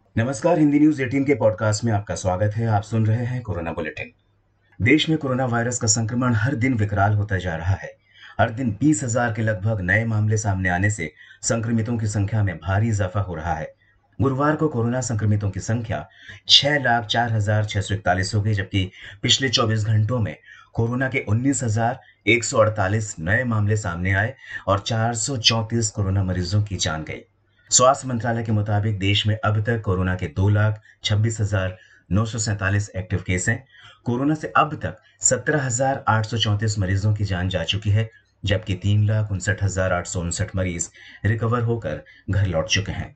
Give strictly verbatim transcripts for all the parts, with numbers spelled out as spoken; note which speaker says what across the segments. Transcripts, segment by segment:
Speaker 1: नमस्कार। हिंदी न्यूज अठारह के पॉडकास्ट में आपका स्वागत है। आप सुन रहे हैं कोरोना बुलेटिन। देश में कोरोना वायरस का संक्रमण हर दिन विकराल होता जा रहा है। हर दिन बीस हजार के लगभग नए मामले सामने आने से संक्रमितों की संख्या में भारी इजाफा हो रहा है। गुरुवार को कोरोना संक्रमितों की संख्या छह लाख चार हजार छह सौ इकतालीस हो गई, जबकि पिछले चौबीस घंटों में कोरोना के उन्नीस हजार एक सौ अड़तालीस नए मामले सामने आए और चार सौ चौंतीस कोरोना मरीजों की जान गई। स्वास्थ्य मंत्रालय के मुताबिक देश में अब तक कोरोना के दो लाख छब्बीस हजार नौ सौ सैंतालीस एक्टिव केस हैं। कोरोना से अब तक सत्रह हजार आठ सौ चौंतीस मरीजों की जान जा चुकी है, जबकि तीन लाख उनसठ हजार आठ सौ उनसठ मरीज रिकवर होकर घर लौट चुके हैं।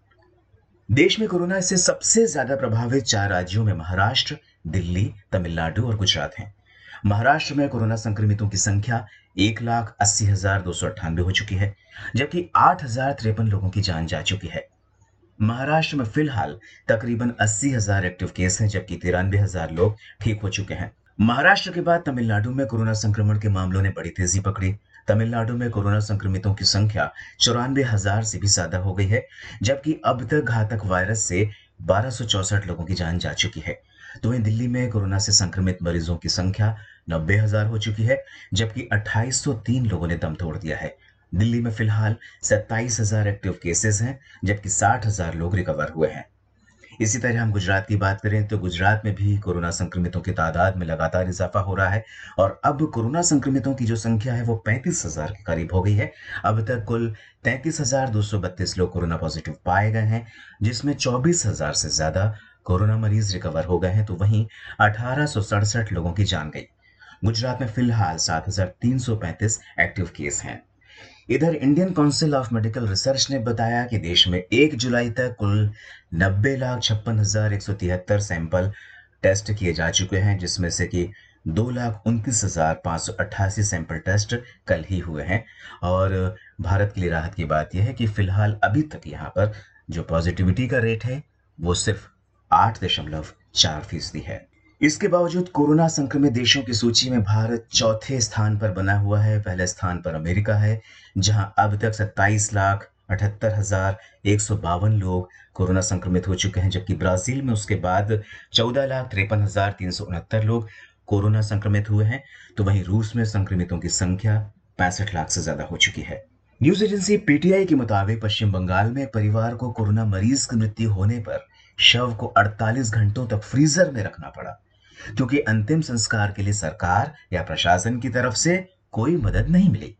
Speaker 1: देश में कोरोना से सबसे ज्यादा प्रभावित चार राज्यों में महाराष्ट्र, दिल्ली, तमिलनाडु और गुजरात हैं। महाराष्ट्र में कोरोना संक्रमितों की संख्या एक लाख अस्सी हजार दो सौ अट्ठानबे हो चुकी है, जबकि आठ हजार तिरपन लोगों की जान जा चुकी है। महाराष्ट्र में फिलहाल तकरीबन अस्सी हजार एक्टिव केस हैं, जबकि तिरानवे हजार लोग ठीक हो चुके हैं। महाराष्ट्र के बाद तमिलनाडु में कोरोना संक्रमण के मामलों ने बड़ी तेजी पकड़ी। तमिलनाडु में कोरोना संक्रमितों की संख्या चौरानवे हजार से भी ज्यादा हो गई है, जबकि अब तक घातक वायरस से बारह सौ चौसठ लोगों की जान जा चुकी है। तो वहीं दिल्ली में कोरोना से संक्रमित मरीजों की संख्या नब्बे हजार हो चुकी है, जबकि अट्ठाईस सौ तीन लोगों ने दम तोड़ दिया है। दिल्ली में फिलहाल सत्ताईस हजार एक्टिव केसेस हैं, जबकि साठ हजार लोग रिकवर हुए हैं। इसी तरह हम गुजरात की बात करें तो गुजरात में भी कोरोना संक्रमितों की तादाद में लगातार इजाफा हो रहा है और अब कोरोना संक्रमितों की जो संख्या है वो पैंतीस हजार के करीब हो गई है। अब तक कुल तैंतीस हजार दो सौ बत्तीस लोग कोरोना पॉजिटिव पाए गए हैं, जिसमें चौबीस हजार से ज्यादा कोरोना मरीज रिकवर हो गए हैं। तो वहीं अठारह सौ सड़सठ लोगों की जान गई। गुजरात में फिलहाल सात हजार तीन सौ पैंतीस एक्टिव केस हैं। इधर Indian council of medical research ने बताया कि देश में एक जुलाई तक कुल नब्बे लाख छप्पन हजार एक सौ तिहत्तर सैंपल टेस्ट किए जा चुके हैं, जिसमें से कि दो लाख उनतीस हजार पांच सौ अट्ठासी सैंपल टेस्ट कल ही हुए हैं। और भारत के लिए राहत की बात यह है कि फिलहाल अभी तक यहाँ पर जो पॉजिटिविटी का रेट है वो सिर्फ आठ दशमलव चार फीसदी है। इसके बावजूद कोरोना संक्रमित देशों की सूची में भारत चौथे स्थान पर बना हुआ है। पहले स्थान पर अमेरिका है, जहां अब तक सत्ताईस लाख अठहत्तर हजार एक सौ बावन लोग कोरोना संक्रमित हो चुके हैं, जबकि ब्राजील में उसके बाद चौदह लाख तिरपन हजार तीन सौ उनहत्तर लोग कोरोना संक्रमित हुए हैं। तो वहीं रूस में संक्रमितों की संख्या पैंसठ लाख से ज्यादा हो चुकी है। न्यूज एजेंसी पीटीआई के मुताबिक पश्चिम बंगाल में एक परिवार को कोरोना मरीज की मृत्यु होने पर शव को अड़तालीस घंटों तक फ्रीजर में रखना पड़ा, क्योंकि अंतिम संस्कार के लिए सरकार या प्रशासन की तरफ से कोई मदद नहीं मिली।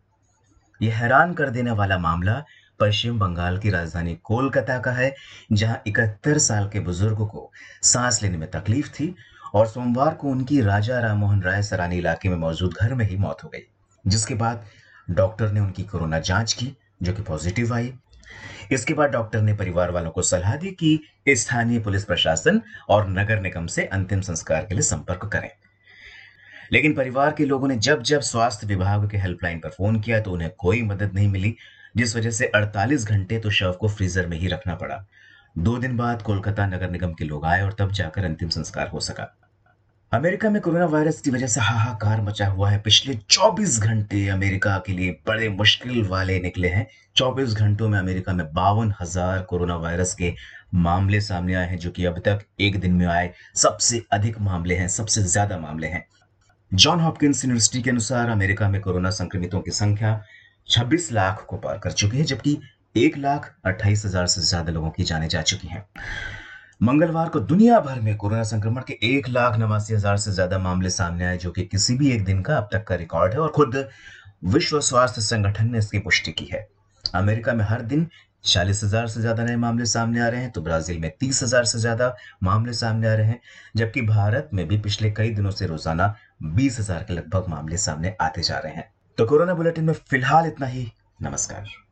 Speaker 1: यह हैरान कर देने वाला मामला पश्चिम बंगाल की राजधानी कोलकाता का है, जहां इकहत्तर साल के बुजुर्ग को सांस लेने में तकलीफ थी और सोमवार को उनकी राजा राममोहन राय सरानी इलाके में मौजूद घर में ही मौत हो गई, जिसके बाद डॉक्टर ने उनकी कोरोना जांच की, जो कि पॉजिटिव आई। इसके बाद डॉक्टर ने परिवार वालों को सलाह दी कि स्थानीय पुलिस प्रशासन और नगर निगम से अंतिम संस्कार के लिए संपर्क करें। लेकिन परिवार के लोगों ने जब जब स्वास्थ्य विभाग के हेल्पलाइन पर फोन किया तो उन्हें कोई मदद नहीं मिली, जिस वजह से अड़तालीस घंटे तो शव को फ्रीजर में ही रखना पड़ा। दो दिन बाद कोलकाता नगर निगम के लोग आए और तब जाकर अंतिम संस्कार हो सका। अमेरिका में कोरोना वायरस की वजह से हाहाकार मचा हुआ है। पिछले चौबीस घंटे अमेरिका के लिए बड़े मुश्किल वाले निकले हैं। चौबीस घंटों में अमेरिका में बावन हजार कोरोना वायरस के मामले सामने आए हैं, जो कि अब तक एक दिन में आए सबसे अधिक मामले हैं, सबसे ज्यादा मामले हैं। जॉन हॉपकिंस यूनिवर्सिटी के अनुसार अमेरिका में कोरोना संक्रमितों की संख्या छब्बीस लाख को पार कर चुकी है, जबकि एक लाख अट्ठाईस हजार से ज्यादा लोगों की जाने जा चुकी हैं। मंगलवार को दुनिया भर में कोरोना संक्रमण के एक लाख नवासी हजार से ज्यादा मामले सामने आए, जो कि किसी भी एक दिन का अब तक का रिकॉर्ड है और खुद विश्व स्वास्थ्य संगठन ने इसकी पुष्टि की है। अमेरिका में हर दिन चालीस हजार से ज्यादा नए मामले सामने आ रहे हैं, तो ब्राजील में तीस हजार से ज्यादा मामले सामने आ रहे हैं, जबकि भारत में भी पिछले कई दिनों से रोजाना बीस हजार के लगभग मामले सामने आते जा रहे हैं। तो कोरोना बुलेटिन में फिलहाल इतना ही। नमस्कार।